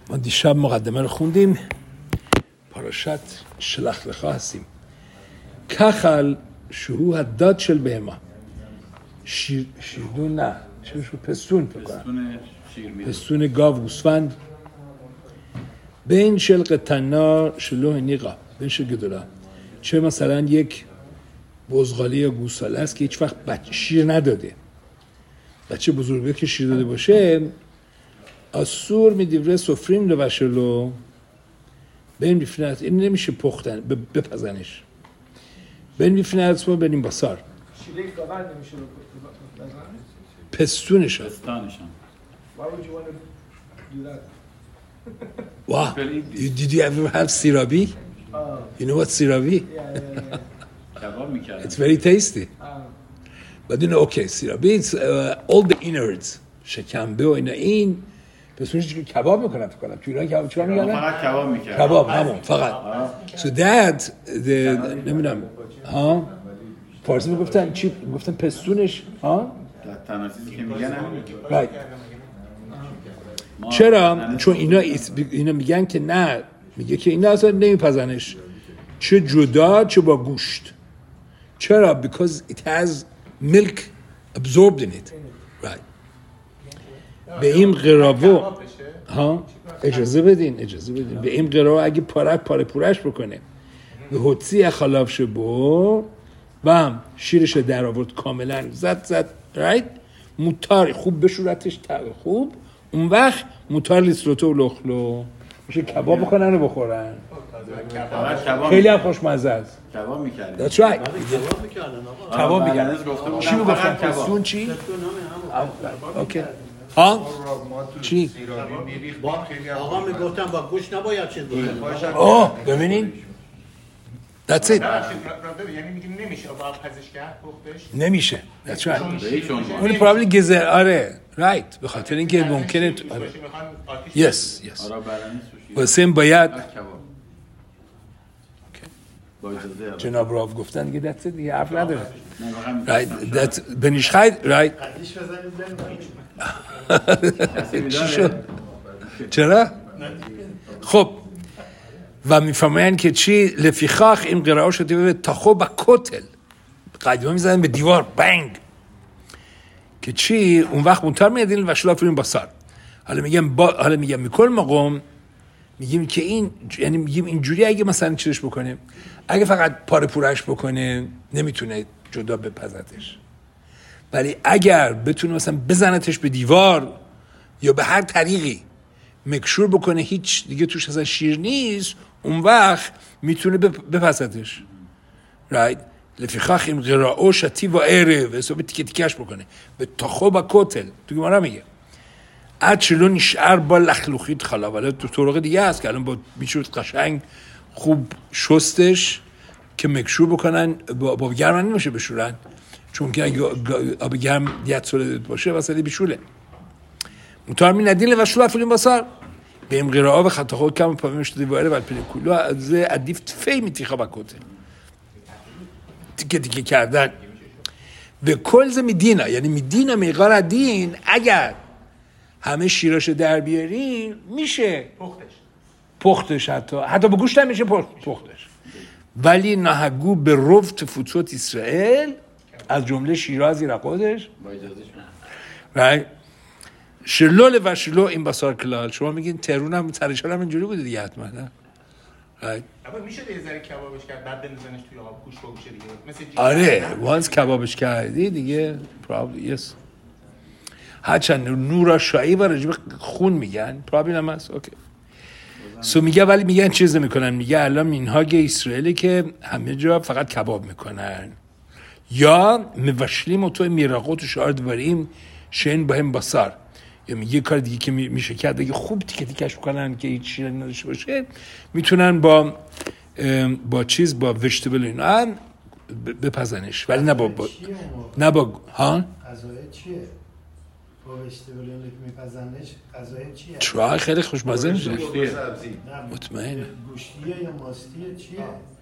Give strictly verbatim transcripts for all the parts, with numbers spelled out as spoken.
ما دیشب مقدمه رو خوندیم. پاراشت שלח לך هستیم. کخل שהוא הדוד של בהמה. شیر شیردون نه چیشو پستون بکنن. پستون گاو گوسفند. بین של قطنا שלא הניqa. بین של گدولا. چه مثلا یک بزغالی یا گوساله است که هیچ وقت بچه شیر نداده. بچه بزرگه که شیر داده باشه آسور میدیوره سفریم رو بشلو بین بیفنت این نمیشه پختن بپزنش بین بیفنت ما بریم بسار شیره گاور نمیشه پستونشان پستانشان Why would you want to do that? Wow, you, did you ever have sirabi? Uh, You know what sirabi? yeah, yeah, yeah. کباب میکردن. It's very tasty. Uh, But you know, okay, sirabi, it's uh, all the innards. شکمبه و اینا این پستونش که کباب میکنن فکر کنم. تو ایران کباب چیکار میکنن؟ فقط کباب میکردن. کباب همون فقط. So that the نمیدونم ها فارسی میگفتن چی گفتن پستونش ها؟ تناسیزی که میگن همین. Right. چرا؟ چون اینا اینا میگن که نه میگه که اینا اصلا نمیپزنش چه جدا چه با گوشت. چرا؟ Because it has milk absorbed in it. Right. به این قراوو ها اجازه بدین اجازه بدین به این قراوو اگه پاره پاره پورش بکنه به حدسی خلافش بو بام شیرش در آورد کاملا زد زد رایت موتار خوب بشورتش خوب اون وقت موتار لیستروتو و لخلو میشه کباب بکنن و بخورن خیلی هم خوشمزه است کباب میکردن That's right کباب میکردن آقا کباب میکردن چی میگفتن پستون چی؟ اوکی ها؟ چی؟ آقا میگفتن با گوش نباید چیز بکنن آه ببینین That's it یعنی میگیم نمیشه با پزش کرد پختش نمیشه That's right به هیچ عنوان. اونی پرابلی گزر آره رایت به خاطر اینکه ممکنه تو- آره یس یس آره برنامه سوشی. واسه این باید کباب. با اجازه آقا. جناب راو گفتن دیگه دست دیگه حرف نداره نه، واقعا رایت دت بنیشخاید رایت قدیش بزنید بریم چی شد چرا خب و میفهمن که چی لفیخاخ این قرائه شده به تاخو با کتل قدیما میزنن به دیوار بنگ که چی اون وقت منتر میادین و شلا فرین بسار حالا میگم با حالا میگم میکل مقام میگیم که این یعنی میگیم اینجوری اگه مثلا چیش بکنه اگه فقط پاره پورش بکنه نمیتونه جدا بپزتش ولی اگر بتونه مثلا بزنتش به دیوار یا به هر طریقی مکشور بکنه هیچ دیگه توش اصلا شیر نیست اون وقت میتونه بپزتش right لفیخاخ این قراءه شتی و اره و حساب تیکه تیکش بکنه به تاخو با کتل تو گمارا میگه اد چلو نشعر با لخلوخیت خلا ولی تو طرق دیگه هست که الان با میشود قشنگ خوب شستش که مکشور بکنن با آب گرم نمیشه بشورن چون که اگه آب گرم دیت سوله باشه واسه بیشوله مطار می ندیله و شلو افلین بسار به این قراءه و خطا خود کم پامیمش دیواره و پلیکولو از عدیف فی میتیخا با کته تیکه تیکه کردن به کلز میدینا یعنی میدینا میقار دین اگر همه شیراش در بیارین میشه پختش پختش حتی حتی با گوشت هم میشه پختش ولی نهگو به رفت فوتوت اسرائیل از جمله شیرازی را خودش با اجازه شما. شلول و شلو این بسار کلال شما میگین ترون هم ترشال هم اینجوری بوده دیگه حتما نه اما میشه یه ذره کبابش کرد بعد بنزنش توی آب گوش با گوشه دیگه مثل جیگر آره وانس کبابش کردی دیگه probably yes هرچند نورا شایی و رجب خون میگن probably هم هست اوکی سو میگه ولی میگن چیز میکنن میگه الان مینهاگ اسرائیلی که همه جا فقط کباب میکنن یا موشلیم و تو میراقوت و شعار دواریم شین با هم بسار یا میگه کار دیگه که میشه کرد اگه خوب تیکه تیکش بکنن که هیچ شیرینی نداشته باشه میتونن با با چیز با ویجیتابل اینا بپزنش ولی نه با, با نه با ها غذای چیه با ویجیتابل که میپزنش غذای چیه چرا خیلی خوشمزه میشه مطمئن گوشتیه یا ماستیه چیه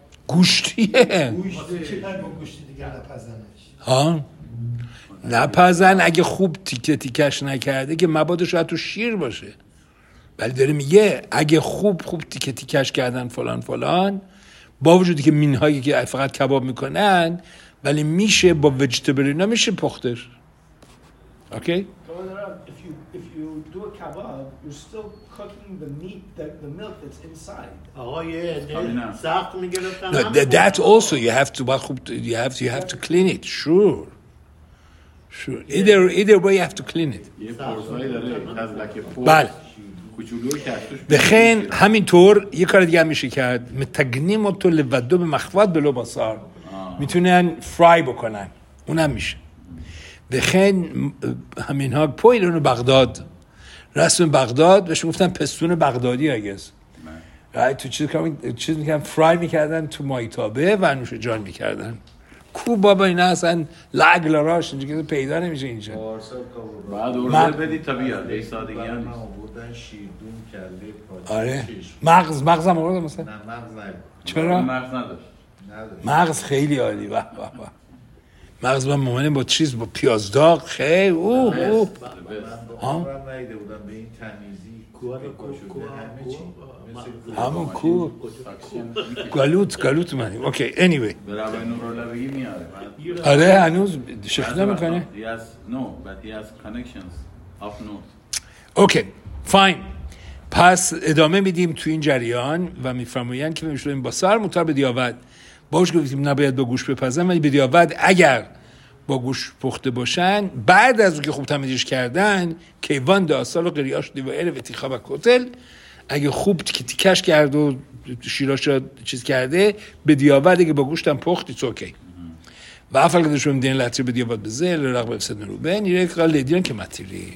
گوشتیه گوشت چی با گوشتی دیگه نپزنش ها نپزن اگه خوب تیکه تیکش نکرده که مبادا شاید تو شیر باشه ولی داره میگه اگه خوب خوب تیکه تیکش کردن فلان فلان، با وجودی که مینهایی که فقط کباب میکنن، ولی میشه با وجیتبل اینا میشه پختش. اوکی؟ If you if you do a kebab, you're still cooking the meat, the, the milk that's inside. آقا یه سخت میگرفتن. No, that, that also you have to you have to you have to clean it. Sure. Sure. Either either way you have to clean it. یه پرسایی داره از لکه پوست بله. کوچولو که توش بخین همینطور یه کار دیگه هم میشه کرد. متگنیم تو لودو به مخواد بلو باسار. میتونن فرای بکنن. اونم میشه. بخین همین ها پویلون بغداد، رسم بغداد بهش گفتن پستون بغدادی اگز right. تو چیز کردن چیز میکردن فرای میکردن تو مایتابه و نوش جان میکردن. کو بابا اینا اصلا لگ لاراش اینجا که پیدا نمیشه اینجا. بعد ارزه بدی تا بیاد یه سادگی هم نیست. بودن شیردون کله آره مغز مغز هم آورده مثلا. نه مغز نه. چرا؟ مغز نداشت. مغز خیلی عالی. واه واه واه. مغز من مامانم با چیز با پیاز داغ خیلی اوه اوه ها نایده بودم به این تمیزی کوه کوه همه چی همون کو گالوت گالوت منیم. اوکی anyway به ربای نورالله بگی میاره. آره هنوز شخص نمیکنه. He has no but he has connections up north. اوکی فاین. پس ادامه میدیم تو این جریان و میفرمایند که میشویم با سر مطابق به دیاوت باش گفتیم نباید با گوش بپزن، ولی به دیاوت اگر با گوش پخته باشن بعد از که خوب تمیزش کردن کیوان داستال و قریاش دیوائل و تیخا و کتل اگه خوب تیک تیکش کرد و شیراش را چیز کرده به دیاوت اگه با گوشتم پخت ایتس اوکی. و افعال که داشتم دین لطری به دیاوت بزل رقب افسد نروبن یک قال لیدیان که مطیری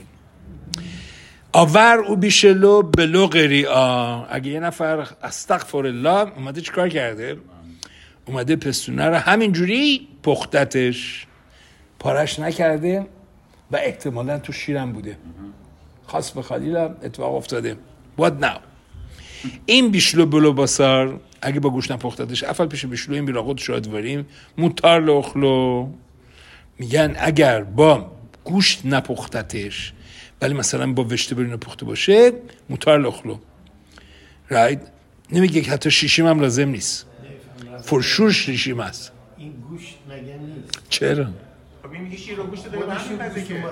آور او بیشلو بلو قریعا. اگه یه نفر استغفر الله اومده چیکار کرده؟ اومده پستونه رو همینجوری پختتش پارش نکرده و احتمالاً تو شیرم بوده. خاص به خلیلم اتفاق افتاده. What now؟ این بیشلو بلو باسار اگه با گوش نپختتش افعال پیش بیشلو این بیراقود شادواریم موتار لخلو میگن اگر با گوشت نپختتش ولی مثلا با وشته برینو پخته باشه موتار لخلو right؟ نمیگه که حتی شیشیم هم لازم نیست. فرشور شیشیم هست. این گوشت مگه نیست؟ چرا؟ خب این میگه شیر و گوشت داره به هم میپزه که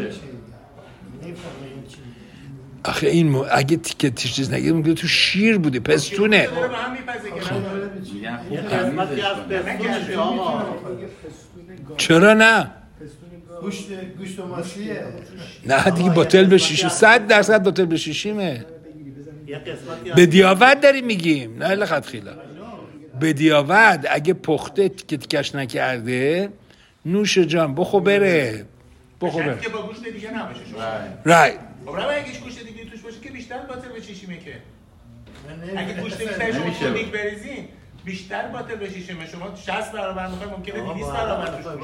آخه این م... اگه تیکه چیز نگید میگه تو شیر بوده پستونه. داره به هم میپزه که میگن خوب تمیزش کن. چرا نه؟ گوشت گوشت و ماسیه. نه دیگه باطل به شیشیم. صد درصد باطل به شیشیمه. به دیاوت داریم میگیم نه لخت خیلا. به دیاوت اگه پخته تیکه تیکش نکرده نوش جان بخو بره بخو بره که با گوشت دیگه نباشه شما رایت. خب راه اگه گوشت دیگه توش باشه که بیشتر باطل به چشیمه که اگه گوشت دیگه شما تونیک بریزین بیشتر باطل به چشیمه. شما شصت برابر میخواید ممکنه دویست برابر توش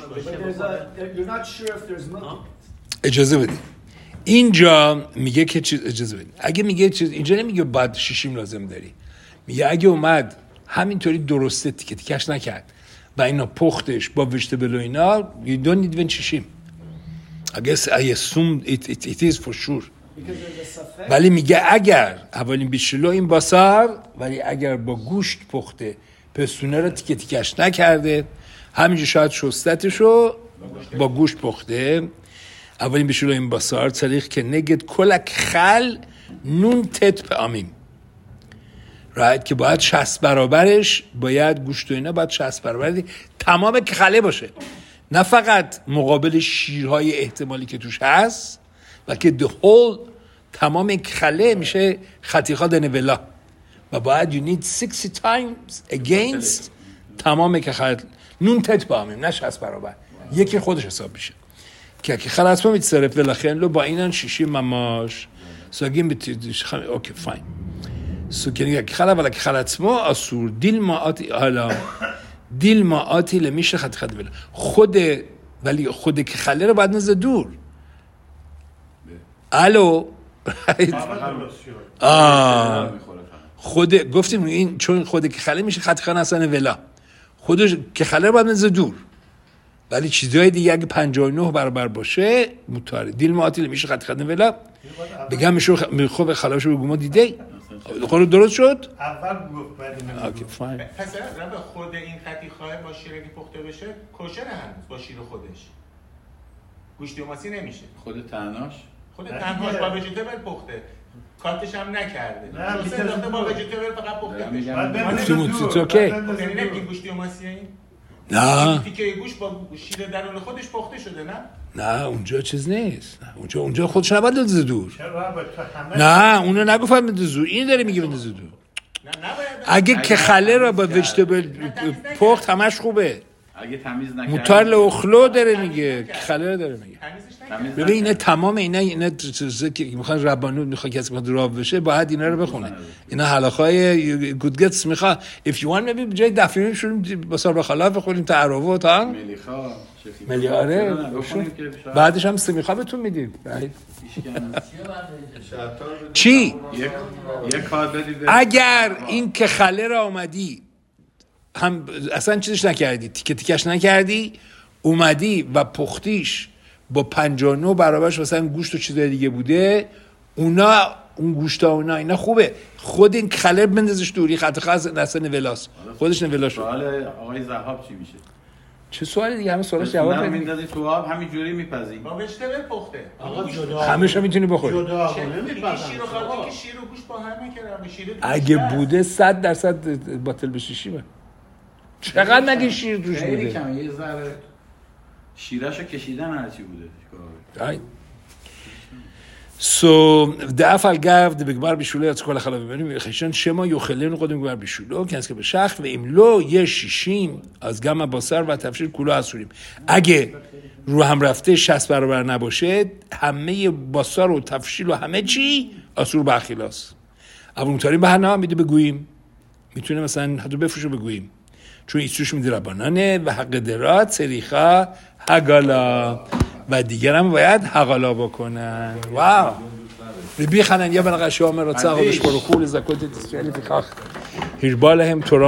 باشه. اجازه بدید اینجا میگه که چیز اجازه بدید اگه میگه چیز اینجا نمیگه بعد شیشیم لازم داری، میگه اگه اومد همینطوری درسته تیکه تیکش نکرد و اینا پختش با ویژیتبل و اینا you don't need even شیشیم. I guess I assume it, it, it is for sure. ولی میگه اگر اولین بیشلو این باسار ولی اگر با گوشت پخته پستونه رو تیکه تیکش نکرده همینجا شاید شستتشو با گوشت پخته اولین بیشلو این باسار تاریخ که نگد کلک خل نون تت به آمیم رایت که باید شصت برابرش باید گوشت و اینا باید شصت برابر تمام که خله باشه، نه فقط مقابل شیرهای احتمالی که توش هست و که the whole تمام خله میشه خطیخا دنولا و باید you need sixty times against تمام که خله نون تت با همیم نه شصت برابر یکی خودش حساب میشه که که خله اسما میتصرف ولاخین لو با اینان شیشی مماش ساگیم بیتیدش خله اوکی فاین سو که که خله ولی که خله اسما آسور دیل ماعاتی حالا دیل ماعاتی لمیشه خط خط ولا خود ولی خود که خله رو باید نزد دور الو آه خود گفتیم این چون خود که خله میشه خط خانه اصلا ولا خودش که خله رو باید نزد دور ولی چیزهای دیگه اگه پنجاه و نه برابر باشه متاره دیل ماعاتی لمیشه خط خط ولا بگم میشه خب خلاش بگو ما دیده خود درست شد اول گفت بعد اینو اوکی فاین. پس رب خود این قطعی خواهر با شیر اگه پخته بشه کوشر هنوز با شیر خودش گوشت ماسی نمیشه. خود تنهاش خود تنهاش با ویجیتبل پخته کاتش هم نکرده چون سه با ویجیتبل فقط پخته میشه. اوکی یعنی نمیگین گوشت ماسی این نه تیکه گوشت با شیر درون خودش پخته شده نه نه اونجا چیز نیست نه اونجا اونجا خودش نباید بندازه دور نه اونو نگفتم بندازه دور این داره میگه بندازه دور اگه که خله را با ویجیتبل پخت همش خوبه اگه تمیز نکردی موتار اخلو داره میگه که خله داره میگه تمیز ببین اینا تمام اینا اینا چیزا که میخوان ربانوت میخواد کسی میخواد راب بشه باید اینا رو بخونه اینا حلاخای گودگتس میخواد if you want maybe جای دفعه شروع بسار بخلاف بخوریم تعارف تا ملیخا ملیاره بعدش هم سمیخا بهتون میدیم چی یک کار بدید اگر این که خله را اومدی هم اصلا چیزش نکردی تیکه تیکش نکردی اومدی و پختیش با پنجاه و نه برابرش مثلا گوشت و چیزای دیگه بوده اونا اون گوشتا اونا اینا خوبه خود این خله بندازش دوری خط خاص اصلا نولاس خودش نولا شد. سوال آقای ذهاب چی میشه؟ چه سوالی دیگه همه سوالش جواب بدید میندازی تو آب همین جوری میپزی با ویجیتبل پخته آقا جدا همه‌شو میتونی بخوری جدا نمیپزن شیر و خاطی که شیر و گوشت با هم نکردن شیر اگه بوده صد درصد باطل بشه شیشه چقدر مگه شیر توش بوده خیلی کم یه ذره شیراشو کشیدن هرچی بوده Right. So der Fall gab der Begmar bishule at kol halav benim khashan shema yochelenu qodem gmar bishulo kens ke beshach ve im lo yesh shishim az gam basar va tafshir kulo asurim اگه رو هم رفته شصت برابر نباشه همه باسار و تفشیل و همه چی آسور به اخیلاس اول متاریم به هر نام میده بگوییم میتونه مثلا حتی بفروشه بگوییم چون ایستوش میده ربانانه و حق درات سریخا حقالا و دیگر هم باید حقالا بکنن واو بخنن یا بلغ شامر رצה قدش برو خول زکات تسخیلی فخ هربالهم ترا